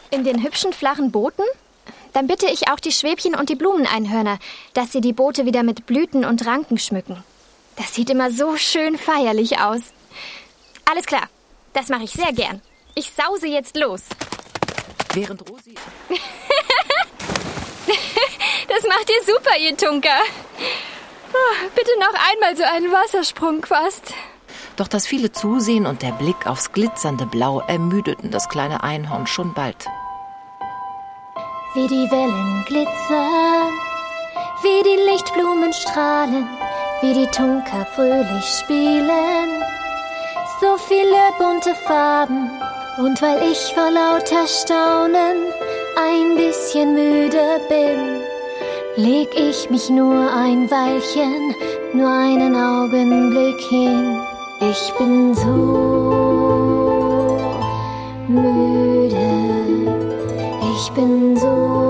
In den hübschen, flachen Booten? Dann bitte ich auch die Schwäbchen und die Blumeneinhörner, dass sie die Boote wieder mit Blüten und Ranken schmücken. Das sieht immer so schön feierlich aus. Alles klar, das mache ich sehr gern. Ich sause jetzt los. Während Rosi... Das macht ihr super, ihr Tunker. Oh, bitte noch einmal so einen Wassersprung, Quast. Doch das viele Zusehen und der Blick aufs glitzernde Blau ermüdeten das kleine Einhorn schon bald. Wie die Wellen glitzern, wie die Lichtblumen strahlen, wie die Tunker fröhlich spielen. So viele bunte Farben, und weil ich vor lauter Staunen ein bisschen müde bin, leg ich mich nur ein Weilchen, nur einen Augenblick hin. Ich bin so müde, ich bin so